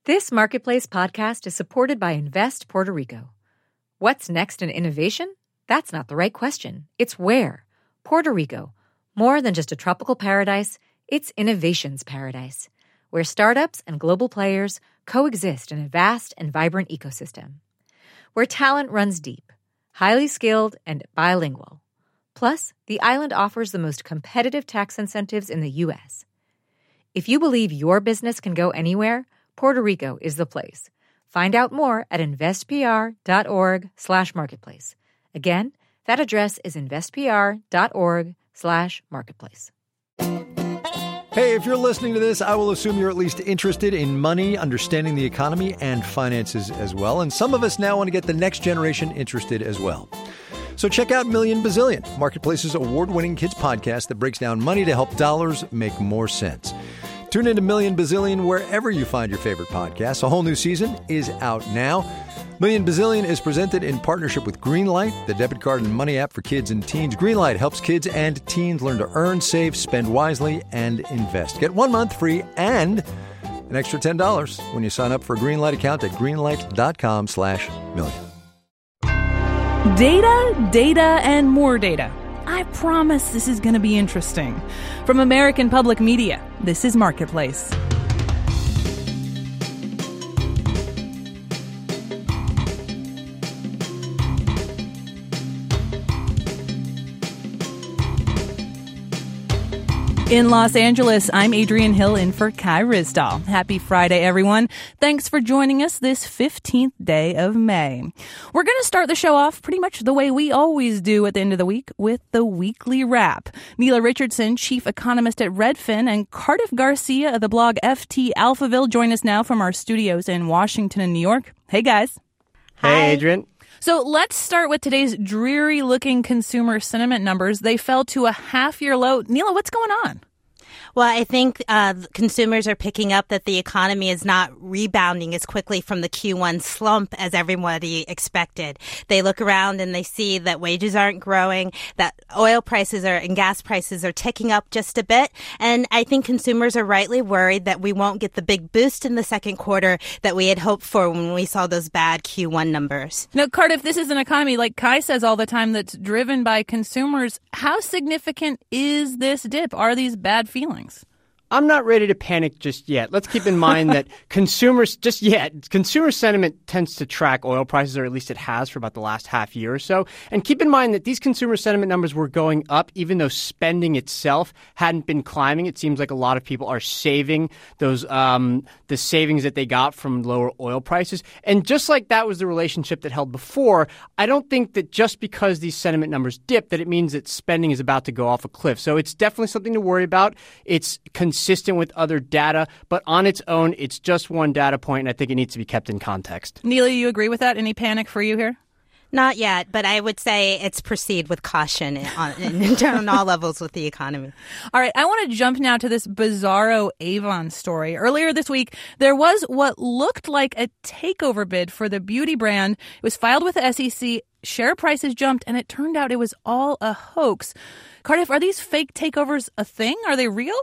This Marketplace podcast is supported by Invest Puerto Rico. What's next in innovation? That's not the right question. It's where. Puerto Rico. More than just a tropical paradise, it's innovation's paradise, where startups and global players coexist in a vast and vibrant ecosystem. Where talent runs deep, highly skilled, and bilingual. Plus, the island offers the most competitive tax incentives in the U.S. If you believe your business can go anywhere, Puerto Rico is the place. Find out more at investpr.org/marketplace. Again, that address is investpr.org/marketplace. Hey, if you're listening to this, I will assume you're at least interested in money, understanding the economy, and finances as well. And some of us now want to get the next generation interested as well. So check out Million Bazillion, Marketplace's award-winning kids podcast that breaks down money to help dollars make more sense. Tune into Million Bazillion wherever you find your favorite podcasts. A whole new season is out now. Million Bazillion is presented in partnership with Greenlight, the debit card and money app for kids and teens. Greenlight helps kids and teens learn to earn, save, spend wisely, and invest. Get 1 month free and an extra $10 when you sign up for a Greenlight account at greenlight.com/million. Data, and more data. I promise this is going to be interesting. From American Public Media, this is Marketplace. In Los Angeles, I'm Adrienne Hill in for Kai Ryssdal. Happy Friday, everyone. Thanks for joining us this 15th day of May. We're going to start the show off pretty much the way we always do at the end of the week with the weekly wrap. Neela Richardson, chief economist at Redfin, and Cardiff Garcia of the blog FT Alphaville join us now from our studios in Washington and New York. Hey, guys. Hey, Adrienne. So let's start with today's dreary-looking consumer sentiment numbers. They fell to a half-year low. Neela, what's going on? Well, I think consumers are picking up that the economy is not rebounding as quickly from the Q1 slump as everybody expected. They look around and they see that wages aren't growing, that oil prices and gas prices are ticking up just a bit. And I think consumers are rightly worried that we won't get the big boost in the second quarter that we had hoped for when we saw those bad Q1 numbers. Now, Cardiff, this is an economy, like Kai says all the time, that's driven by consumers. How significant is this dip? Are these bad feelings? I'm not ready to panic just yet. Let's keep in mind that consumer sentiment tends to track oil prices, or at least it has for about the last half year or so. And keep in mind that these consumer sentiment numbers were going up even though spending itself hadn't been climbing. It seems like a lot of people are saving those the savings that they got from lower oil prices. And just like that was the relationship that held before, I don't think that just because these sentiment numbers dip that it means that spending is about to go off a cliff. So it's definitely something to worry about. It's consistent with other data, but on its own, it's just one data point, and I think it needs to be kept in context. Neela, you agree with that? Any panic for you here? Not yet, but I would say it's proceed with caution on all levels with the economy. All right, I want to jump now to this bizarro Avon story. Earlier this week, there was what looked like a takeover bid for the beauty brand. It was filed with the SEC. Share prices jumped, and it turned out it was all a hoax. Cardiff, are these fake takeovers a thing? Are they real?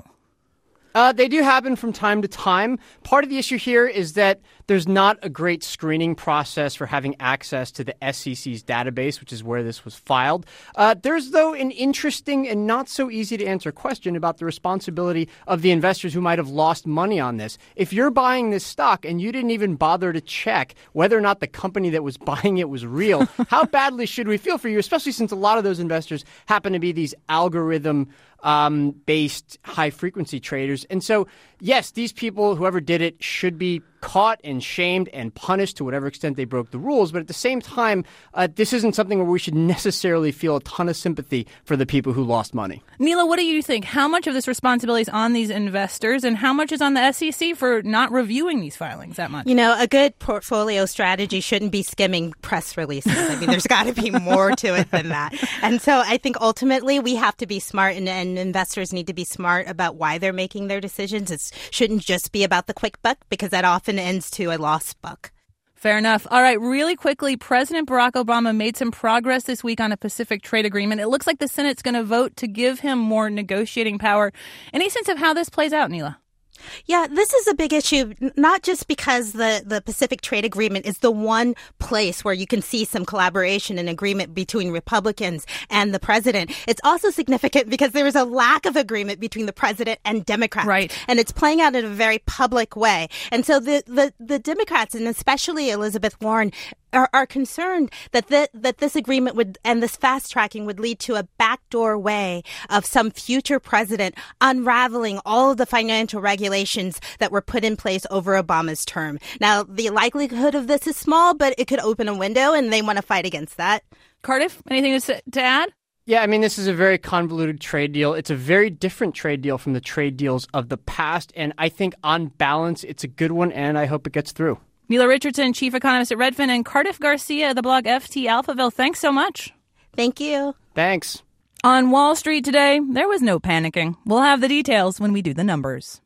They do happen from time to time. Part of the issue here is that there's not a great screening process for having access to the SEC's database, which is where this was filed. There's, though, an interesting and not so easy to answer question about the responsibility of the investors who might have lost money on this. If you're buying this stock and you didn't even bother to check whether or not the company that was buying it was real, how badly should we feel for you, especially since a lot of those investors happen to be these algorithm-based high-frequency traders. And so, yes, these people, whoever did it, should be caught and shamed and punished to whatever extent they broke the rules. But at the same time, this isn't something where we should necessarily feel a ton of sympathy for the people who lost money. Neela, what do you think? How much of this responsibility is on these investors, and how much is on the SEC for not reviewing these filings that much? You know, a good portfolio strategy shouldn't be skimming press releases. I mean, there's got to be more to it than that. And so I think ultimately we have to be smart, and investors need to be smart about why they're making their decisions. It shouldn't just be about the quick buck, because that often ends to a lost buck. Fair enough. All right, really quickly, President Barack Obama made some progress this week on a Pacific trade agreement. It looks like the Senate's going to vote to give him more negotiating power. Any sense of how this plays out, Neela? Yeah, this is a big issue, not just because the Pacific Trade Agreement is the one place where you can see some collaboration and agreement between Republicans and the president. It's also significant because there is a lack of agreement between the president and Democrats. Right. And it's playing out in a very public way. And so the Democrats, and especially Elizabeth Warren, are concerned that this agreement would and this fast tracking would lead to a backdoor way of some future president unraveling all of the financial regulations that were put in place over Obama's term. Now, the likelihood of this is small, but it could open a window, and they want to fight against that. Cardiff, anything to add? Yeah, I mean, this is a very convoluted trade deal. It's a very different trade deal from the trade deals of the past, and I think on balance, it's a good one, and I hope it gets through. Mila Richardson, chief economist at Redfin, and Cardiff Garcia of the blog FT Alphaville. Thanks so much. Thank you. Thanks. On Wall Street today, there was no panicking. We'll have the details when we do the numbers.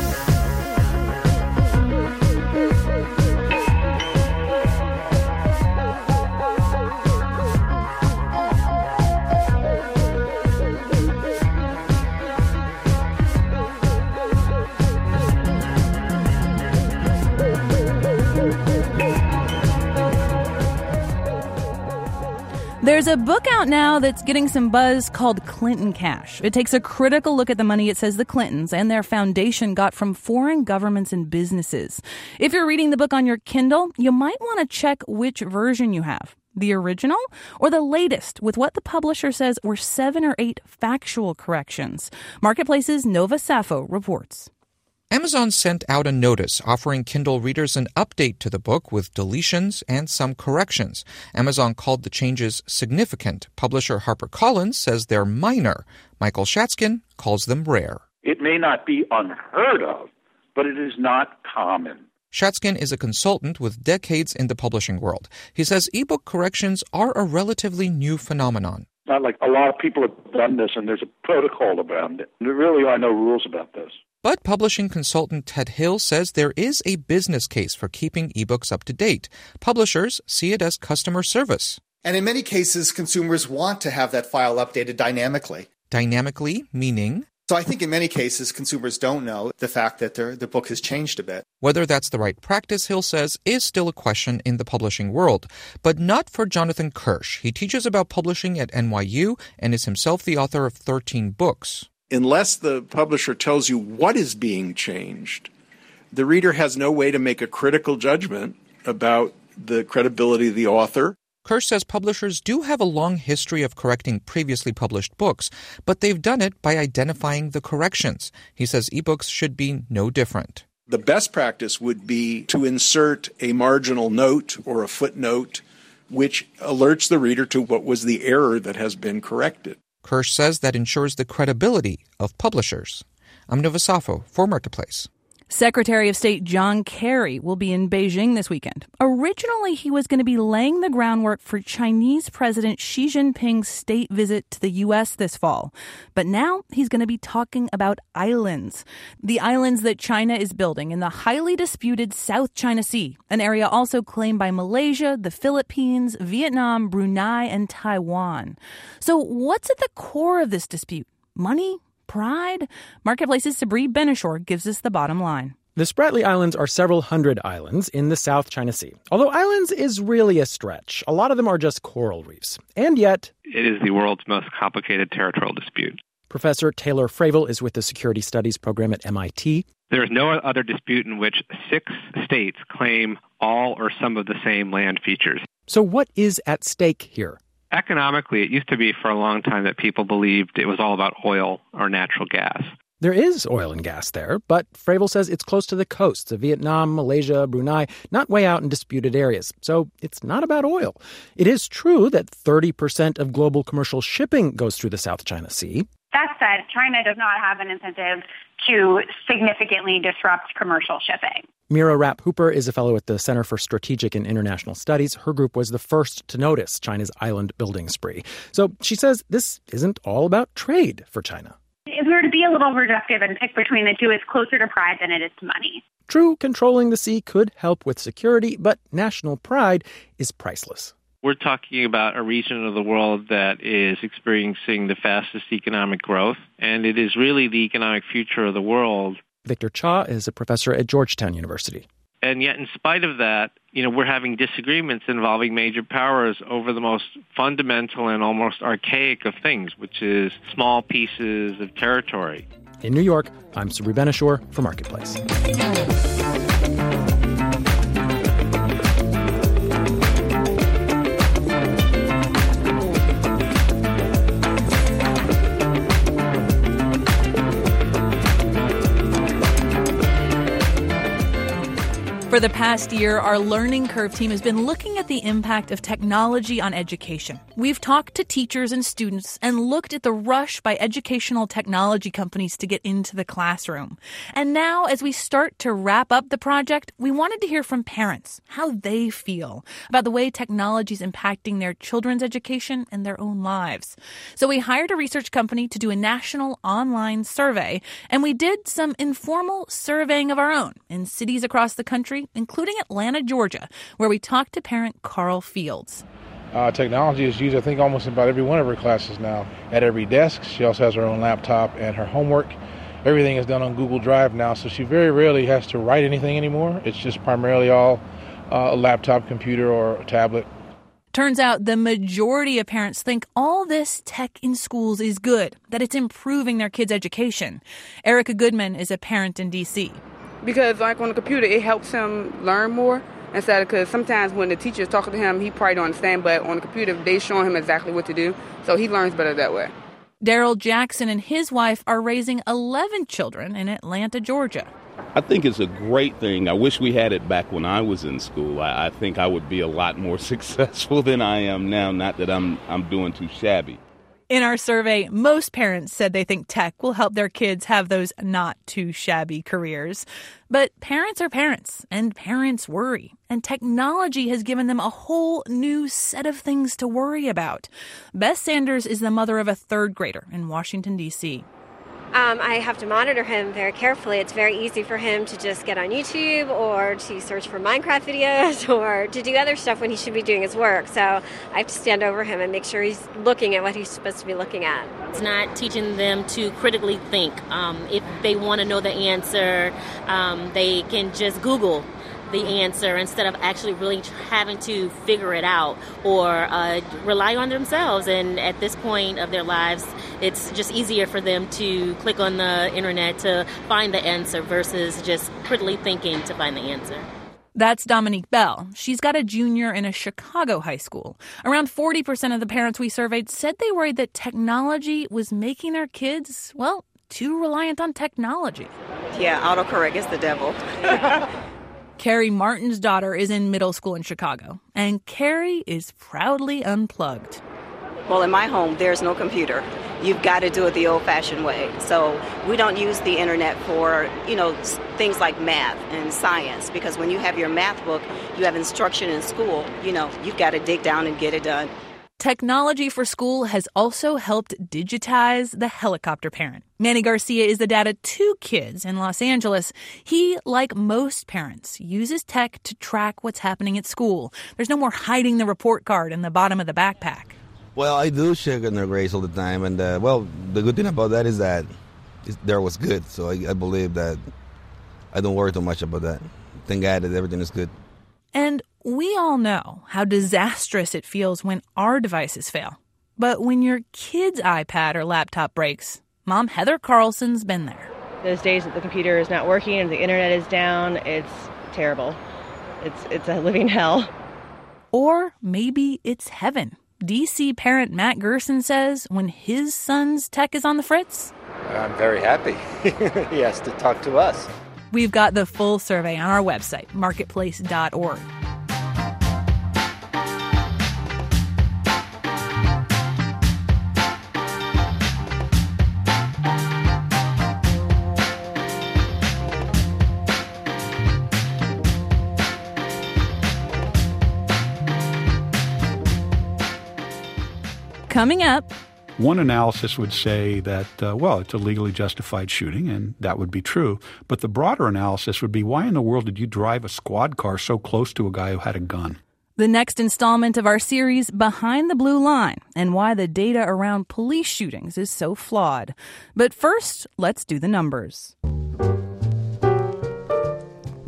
There's a book out now that's getting some buzz called Clinton Cash. It takes a critical look at the money it says the Clintons and their foundation got from foreign governments and businesses. If you're reading the book on your Kindle, you might want to check which version you have. The original or the latest with what the publisher says were 7 or 8 factual corrections. Marketplace's Nova Safo reports. Amazon sent out a notice offering Kindle readers an update to the book with deletions and some corrections. Amazon called the changes significant. Publisher HarperCollins says they're minor. Michael Shatzkin calls them rare. It may not be unheard of, but it is not common. Shatzkin is a consultant with decades in the publishing world. He says ebook corrections are a relatively new phenomenon. Not like a lot of people have done this and there's a protocol about it. There really are no rules about this. But publishing consultant Ted Hill says there is a business case for keeping ebooks up to date. Publishers see it as customer service. And in many cases, consumers want to have that file updated dynamically. Dynamically, meaning? So I think in many cases, consumers don't know the fact that their book has changed a bit. Whether that's the right practice, Hill says, is still a question in the publishing world. But not for Jonathan Kirsch. He teaches about publishing at NYU and is himself the author of 13 books. Unless the publisher tells you what is being changed, the reader has no way to make a critical judgment about the credibility of the author. Kirsch says publishers do have a long history of correcting previously published books, but they've done it by identifying the corrections. He says ebooks should be no different. The best practice would be to insert a marginal note or a footnote which alerts the reader to what was the error that has been corrected. Kirsch says that ensures the credibility of publishers. I'm Nova Safo for Marketplace. Secretary of State John Kerry will be in Beijing this weekend. Originally, he was going to be laying the groundwork for Chinese President Xi Jinping's state visit to the U.S. this fall. But now he's going to be talking about islands. The islands that China is building in the highly disputed South China Sea, an area also claimed by Malaysia, the Philippines, Vietnam, Brunei, and Taiwan. So what's at the core of this dispute? Money? Pride? Marketplace's Sabri Benishore gives us the bottom line. The Spratly Islands are several hundred islands in the South China Sea. Although islands is really a stretch. A lot of them are just coral reefs. And yet, it is the world's most complicated territorial dispute. Professor Taylor Fravel is with the Security Studies program at MIT. There is no other dispute in which 6 states claim all or some of the same land features. So what is at stake here? Economically, it used to be for a long time that people believed it was all about oil or natural gas. There is oil and gas there, but Fravel says it's close to the coasts of Vietnam, Malaysia, Brunei, not way out in disputed areas. So it's not about oil. It is true that 30% of global commercial shipping goes through the South China Sea. That said, China does not have an incentive to significantly disrupt commercial shipping. Mira Rapp Hooper is a fellow at the Center for Strategic and International Studies. Her group was the first to notice China's island building spree. So she says this isn't all about trade for China. If we were to be a little reductive and pick between the two, it's closer to pride than it is to money. True, controlling the sea could help with security, but national pride is priceless. We're talking about a region of the world that is experiencing the fastest economic growth, and it is really the economic future of the world Victor Cha is a professor at Georgetown University. And yet, in spite of that, we're having disagreements involving major powers over the most fundamental and almost archaic of things, which is small pieces of territory. In New York, I'm Sabri Ben-Achour for Marketplace. For the past year, our Learning Curve team has been looking at the impact of technology on education. We've talked to teachers and students and looked at the rush by educational technology companies to get into the classroom. And now, as we start to wrap up the project, we wanted to hear from parents, how they feel about the way technology is impacting their children's education and their own lives. So we hired a research company to do a national online survey, and we did some informal surveying of our own in cities across the country, including Atlanta, Georgia, where we talked to parent Carl Fields. Technology is used, I think, almost in about every one of her classes now. At every desk, she also has her own laptop and her homework. Everything is done on Google Drive now, so she very rarely has to write anything anymore. It's just primarily all a laptop, computer, or a tablet. Turns out the majority of parents think all this tech in schools is good, that it's improving their kids' education. Erica Goodman is a parent in D.C. Because like on the computer, it helps him learn more instead of, because sometimes when the teacher's talking to him, he probably don't understand, but on the computer, they showing him exactly what to do, so he learns better that way. Daryl Jackson and his wife are raising 11 children in Atlanta, Georgia. I think it's a great thing. I wish we had it back when I was in school. I think I would be a lot more successful than I am now, not that I'm doing too shabby. In our survey, most parents said they think tech will help their kids have those not-too-shabby careers. But parents are parents, and parents worry. And technology has given them a whole new set of things to worry about. Beth Sanders is the mother of a third grader in Washington, D.C. I have to monitor him very carefully. It's very easy for him to just get on YouTube or to search for Minecraft videos or to do other stuff when he should be doing his work. So I have to stand over him and make sure he's looking at what he's supposed to be looking at. It's not teaching them to critically think. If they want to know the answer, they can just Google the answer instead of actually really having to figure it out or rely on themselves. And at this point of their lives, it's just easier for them to click on the internet to find the answer versus just critically thinking to find the answer. That's Dominique Bell. She's got a junior in a Chicago high school. Around 40% of the parents we surveyed said they worried that technology was making their kids, well, too reliant on technology. Yeah, autocorrect is the devil. Carrie Martin's daughter is in middle school in Chicago, and Carrie is proudly unplugged. Well, in my home, there's no computer. You've got to do it the old-fashioned way. So we don't use the internet for, things like math and science, because when you have your math book, you have instruction in school, you've got to dig down and get it done. Technology for school has also helped digitize the helicopter parent. Manny Garcia is the dad of 2 kids in Los Angeles. He, like most parents, uses tech to track what's happening at school. There's no more hiding the report card in the bottom of the backpack. Well, I do check on their grades all the time. And, the good thing about that is that there was good. So I believe that I don't worry too much about that. Thank God that everything is good. And we all know how disastrous it feels when our devices fail. But when your kid's iPad or laptop breaks, Mom Heather Carlson's been there. Those days that the computer is not working and the internet is down, it's terrible. It's a living hell. Or maybe it's heaven. DC parent Matt Gerson says when his son's tech is on the fritz, I'm very happy. He has to talk to us. We've got the full survey on our website, marketplace.org. Coming up, one analysis would say that, it's a legally justified shooting, and that would be true. But the broader analysis would be, why in the world did you drive a squad car so close to a guy who had a gun? The next installment of our series, Behind the Blue Line, and why the data around police shootings is so flawed. But first, let's do the numbers.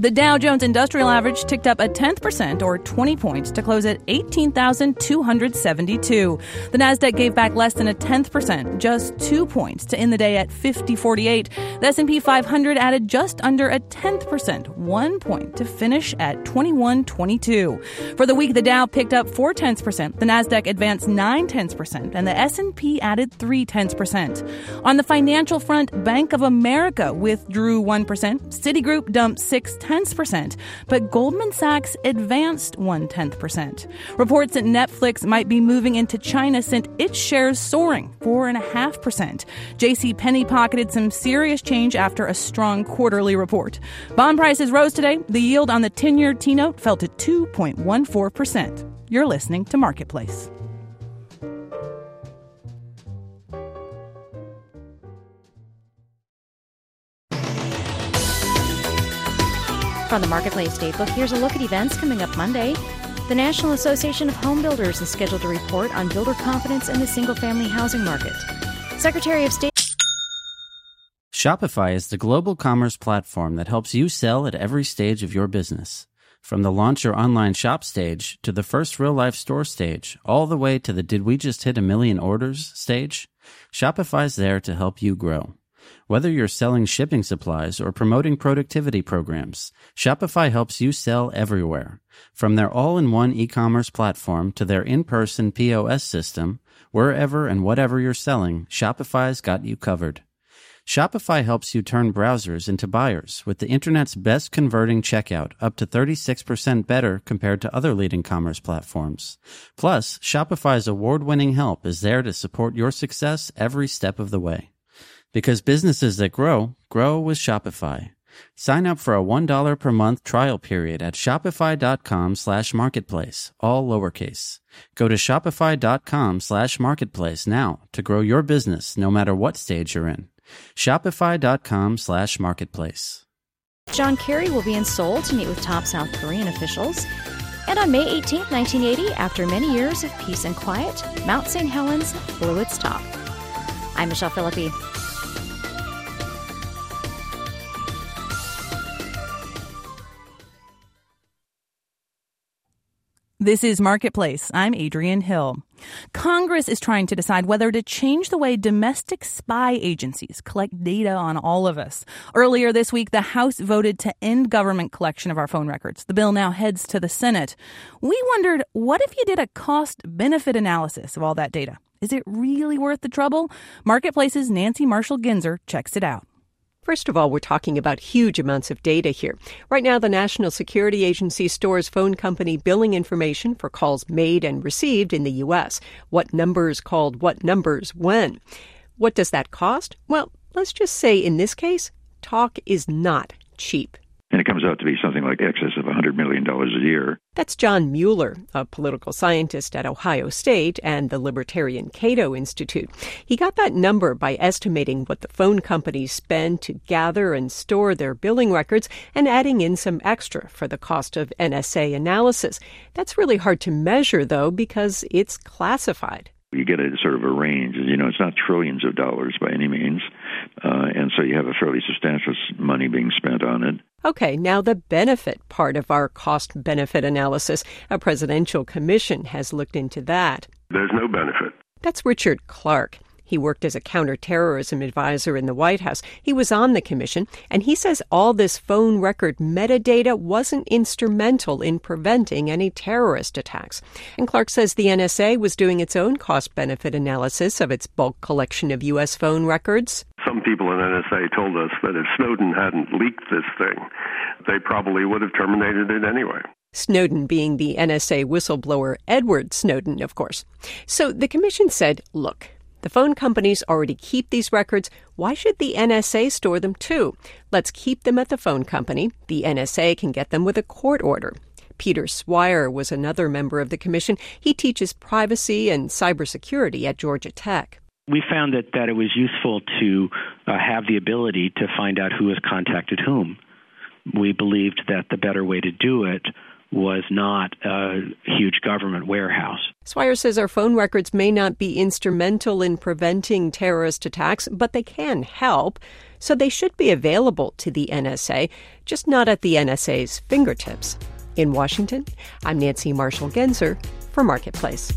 The Dow Jones Industrial Average ticked up 0.1% or 20 points to close at 18,272. The Nasdaq gave back less than 0.1%, just 2 points to end the day at 5048. The S&P 500 added just under 0.1%, 1 point to finish at 2122. For the week, the Dow picked up 0.4%, the Nasdaq advanced 0.9%, and the S&P added 0.3%. On the financial front, Bank of America withdrew 1%, Citigroup dumped 0.6%, but Goldman Sachs advanced 0.1%. Reports that Netflix might be moving into China sent its shares soaring 4.5%. JCPenney pocketed some serious change after a strong quarterly report. Bond prices rose today. The yield on the 10-year T-note fell to 2.14%. You're listening to Marketplace. From the Marketplace Datebook, here's a look at events coming up Monday. The National Association of Home Builders is scheduled to report on builder confidence in the single-family housing market. Secretary of State Shopify is the global commerce platform that helps you sell at every stage of your business. From the launch your online shop stage to the first real-life store stage, all the way to the did we just hit 1 million orders stage, Shopify's there to help you grow. Whether you're selling shipping supplies or promoting productivity programs, Shopify helps you sell everywhere. From their all-in-one e-commerce platform to their in-person POS system, wherever and whatever you're selling, Shopify's got you covered. Shopify helps you turn browsers into buyers with the internet's best converting checkout, up to 36% better compared to other leading commerce platforms. Plus, Shopify's award-winning help is there to support your success every step of the way. Because businesses that grow, grow with Shopify. Sign up for a $1 per month trial period at shopify.com/marketplace, all lowercase. Go to shopify.com/marketplace now to grow your business no matter what stage you're in. Shopify.com/marketplace. John Kerry will be in Seoul to meet with top South Korean officials. And on May 18, 1980, after many years of peace and quiet, Mount St. Helens blew its top. I'm Michelle Philippi. This is Marketplace. I'm Adrienne Hill. Congress is trying to decide whether to change the way domestic spy agencies collect data on all of us. Earlier this week, the House voted to end government collection of our phone records. The bill now heads to the Senate. We wondered, what if you did a cost-benefit analysis of all that data? Is it really worth the trouble? Marketplace's Nancy Marshall-Ginzer checks it out. First of all, we're talking about huge amounts of data here. Right now, the National Security Agency stores phone company billing information for calls made and received in the U.S. What numbers called what numbers when. What does that cost? Well, let's just say in this case, talk is not cheap. And it comes out to be something like excess of $100 million a year. That's John Mueller, a political scientist at Ohio State and the Libertarian Cato Institute. He got that number by estimating what the phone companies spend to gather and store their billing records and adding in some extra for the cost of NSA analysis. That's really hard to measure, though, because it's classified. You get a sort of a range. You know, it's not trillions of dollars by any means. And so you have a fairly substantial money being spent on it. Okay, now the benefit part of our cost-benefit analysis. A presidential commission has looked into that. There's no benefit. That's Richard Clark. He worked as a counterterrorism advisor in the White House. He was on the commission, and he says all this phone record metadata wasn't instrumental in preventing any terrorist attacks. And Clark says the NSA was doing its own cost-benefit analysis of its bulk collection of U.S. phone records. Some people in NSA told us that if Snowden hadn't leaked this thing, they probably would have terminated it anyway. Snowden being the NSA whistleblower Edward Snowden, of course. So the commission said, look, the phone companies already keep these records. Why should the NSA store them too? Let's keep them at the phone company. The NSA can get them with a court order. Peter Swire was another member of the commission. He teaches privacy and cybersecurity at Georgia Tech. We found that it was useful to have the ability to find out who has contacted whom. We believed that the better way to do it was not a huge government warehouse. Swire says our phone records may not be instrumental in preventing terrorist attacks, but they can help. so they should be available to the NSA, just not at the NSA's fingertips. In Washington, I'm Nancy Marshall-Genzer for Marketplace.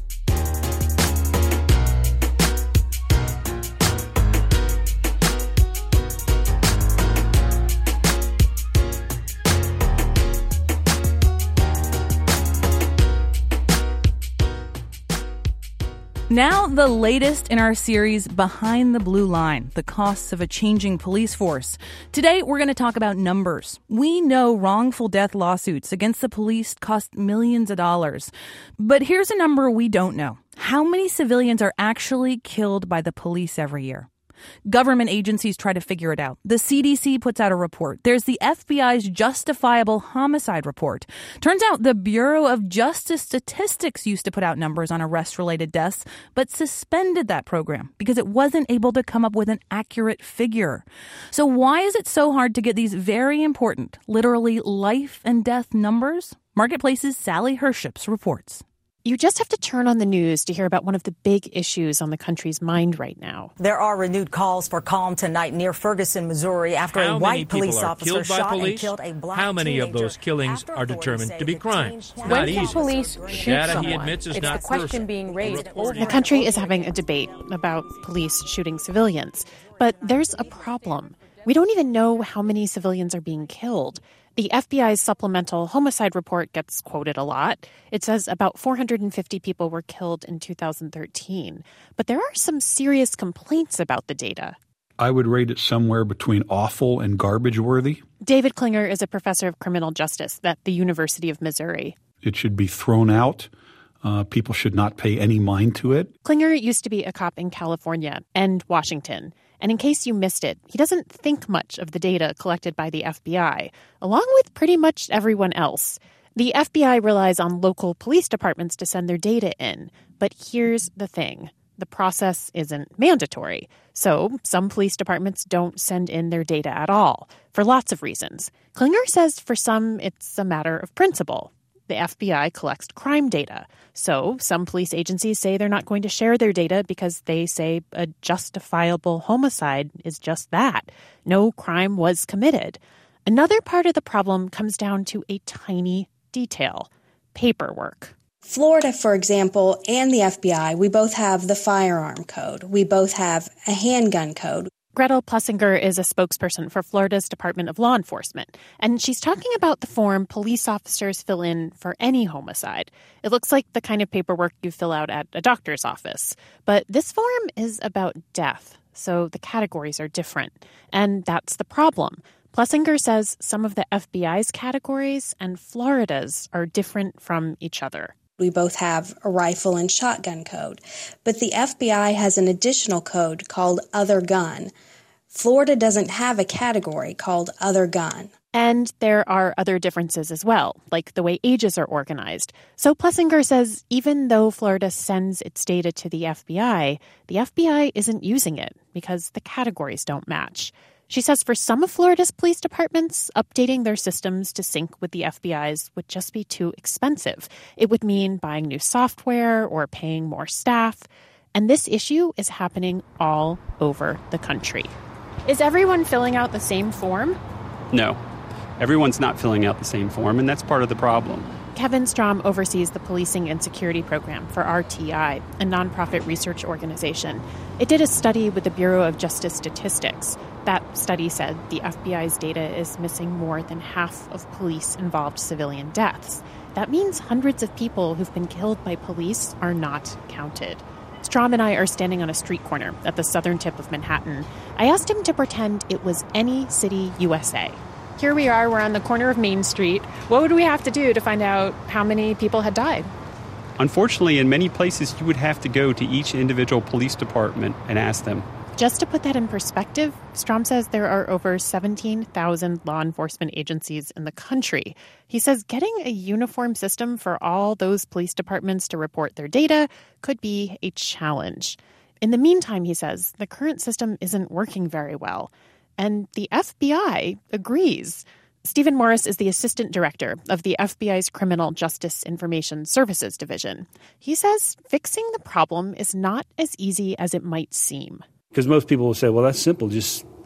Now, the latest in our series, Behind the Blue Line, the costs of a changing police force. Today, we're going to talk about numbers. We know wrongful death lawsuits against the police cost millions of dollars. But here's a number we don't know. How many civilians are actually killed by the police every year? Government agencies try to figure it out. The CDC puts out a report. There's the FBI's Justifiable Homicide Report. Turns out the Bureau of Justice Statistics used to put out numbers on arrest-related deaths, but suspended that program because it wasn't able to come up with an accurate figure. So why is it so hard to get these very important, literally life and death numbers? Marketplace's Sally Herships reports. You just have to turn on the news to hear about one of the big issues on the country's mind right now. There are renewed calls for calm tonight near Ferguson, Missouri, after a white police officer shot and killed a black teenager. How many of those killings are determined to be crimes? It's not easy. When police shoot someone, it's the question being raised. The country is having a debate about police shooting civilians. But there's a problem. We don't even know how many civilians are being killed. The FBI's supplemental homicide report gets quoted a lot. It says about 450 people were killed in 2013. But there are some serious complaints about the data. I would rate it somewhere between awful and garbage worthy. David Klinger is a professor of criminal justice at the University of Missouri. It should be thrown out. People should not pay any mind to it. Klinger used to be a cop in California and Washington. And in case you missed it, he doesn't think much of the data collected by the FBI, along with pretty much everyone else. The FBI relies on local police departments to send their data in. But here's the thing. The process isn't mandatory. So some police departments don't send in their data at all, for lots of reasons. Klinger says for some, it's a matter of principle. The FBI collects crime data. So some police agencies say they're not going to share their data because they say a justifiable homicide is just that. No crime was committed. Another part of the problem comes down to a tiny detail: paperwork. Florida, for example, and the FBI, we both have the firearm code. We both have a handgun code. Gretel Plessinger is a spokesperson for Florida's Department of Law Enforcement, and she's talking about the form police officers fill in for any homicide. It looks like the kind of paperwork you fill out at a doctor's office. But this form is about death, so the categories are different. And that's the problem. Plessinger says some of the FBI's categories and Florida's are different from each other. We both have a rifle and shotgun code, but the FBI has an additional code called Other Gun. Florida doesn't have a category called Other Gun. And there are other differences as well, like the way ages are organized. So Plessinger says even though Florida sends its data to the FBI isn't using it because the categories don't match. She says for some of Florida's police departments, updating their systems to sync with the FBI's would just be too expensive. It would mean buying new software or paying more staff. And this issue is happening all over the country. Is everyone filling out the same form? No. Everyone's not filling out the same form, and that's part of the problem. Kevin Strom oversees the Policing and Security Program for RTI, a nonprofit research organization. It did a study with the Bureau of Justice Statistics. That study said the FBI's data is missing more than half of police-involved civilian deaths. That means hundreds of people who've been killed by police are not counted. Strom and I are standing on a street corner at the southern tip of Manhattan. I asked him to pretend it was any city USA. Here we are, we're on the corner of Main Street. What would we have to do to find out how many people had died? Unfortunately, in many places, you would have to go to each individual police department and ask them. Just to put that in perspective, Strom says there are over 17,000 law enforcement agencies in the country. He says getting a uniform system for all those police departments to report their data could be a challenge. In the meantime, he says, the current system isn't working very well. And the FBI agrees. Stephen Morris is the assistant director of the FBI's Criminal Justice Information Services Division. He says fixing the problem is not as easy as it might seem. Because most people will say, well, that's simple. Just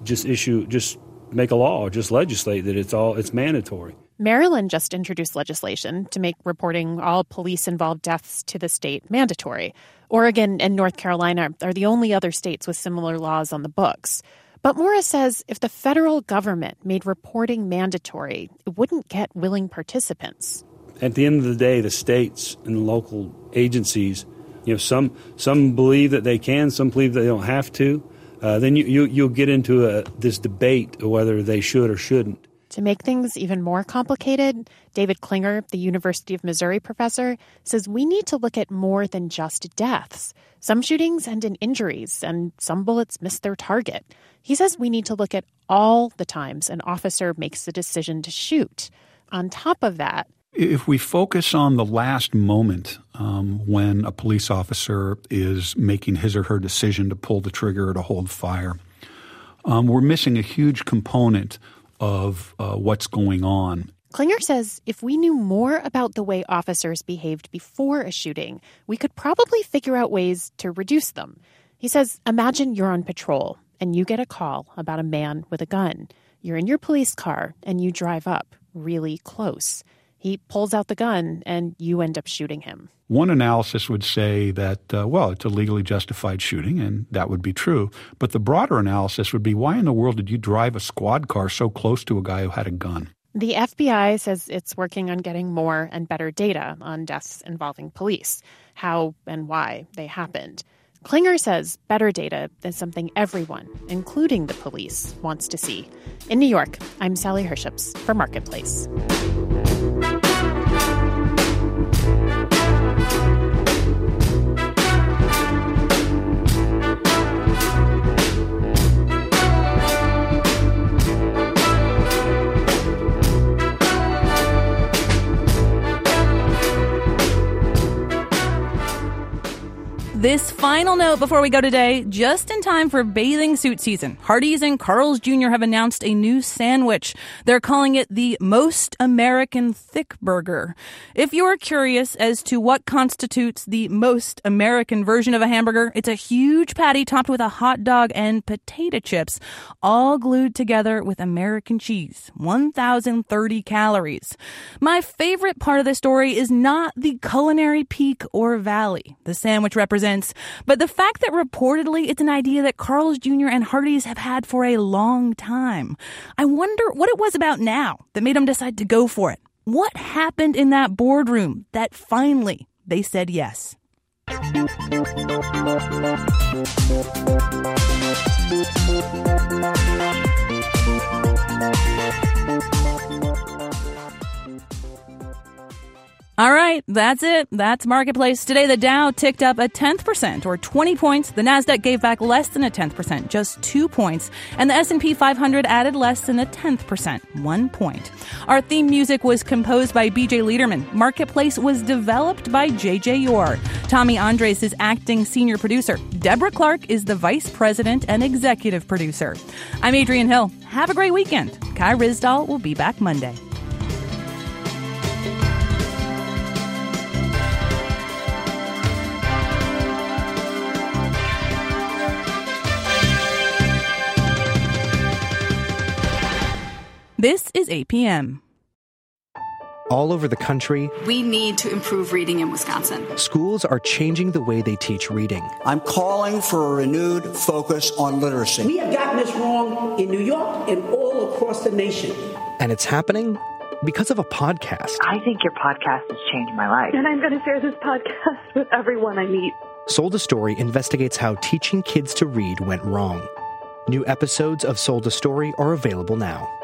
just make a law or just legislate that it's mandatory. Maryland just introduced legislation to make reporting all police-involved deaths to the state mandatory. Oregon and North Carolina are the only other states with similar laws on the books. But Morris says if the federal government made reporting mandatory, it wouldn't get willing participants. At the end of the day, the states and local agencies, some believe that they can, some believe they don't have to. Then you'll get into this debate of whether they should or shouldn't. To make things even more complicated, David Klinger, the University of Missouri professor, says we need to look at more than just deaths. Some shootings end in injuries, and some bullets miss their target. He says we need to look at all the times an officer makes the decision to shoot. On top of that, if we focus on the last moment when a police officer is making his or her decision to pull the trigger or to hold fire, we're missing a huge component of what's going on. Klinger says if we knew more about the way officers behaved before a shooting, we could probably figure out ways to reduce them. He says, imagine you're on patrol and you get a call about a man with a gun. You're in your police car and you drive up really close. He pulls out the gun and you end up shooting him. One analysis would say that, it's a legally justified shooting, and that would be true. But the broader analysis would be, why in the world did you drive a squad car so close to a guy who had a gun? The FBI says it's working on getting more and better data on deaths involving police, how and why they happened. Klinger says better data is something everyone, including the police, wants to see. In New York, I'm Sally Herships for Marketplace. This final note before we go today, just in time for bathing suit season, Hardee's and Carl's Jr. have announced a new sandwich. They're calling it the Most American Thick Burger. If you're curious as to what constitutes the most American version of a hamburger, it's a huge patty topped with a hot dog and potato chips, all glued together with American cheese. 1,030 calories. My favorite part of this story is not the culinary peak or valley the sandwich represents, but the fact that reportedly it's an idea that Carl's Jr. and Hardee's have had for a long time. I wonder what it was about now that made them decide to go for it. What happened in that boardroom that finally they said yes? All right, that's it. That's Marketplace. Today, the Dow ticked up 0.1%, or 20 points. The Nasdaq gave back less than 0.1%, just 2 points. And the S&P 500 added less than 0.1%, 1 point. Our theme music was composed by BJ Liederman. Marketplace was developed by JJ Yore. Tommy Andres is acting senior producer. Deborah Clark is the vice president and executive producer. I'm Adrienne Hill. Have a great weekend. Kai Ryssdal will be back Monday. This is APM. All over the country, we need to improve reading in Wisconsin. Schools are changing the way they teach reading. I'm calling for a renewed focus on literacy. We have gotten this wrong in New York and all across the nation. And it's happening because of a podcast. I think your podcast has changed my life. And I'm going to share this podcast with everyone I meet. Sold a Story investigates how teaching kids to read went wrong. New episodes of Sold a Story are available now.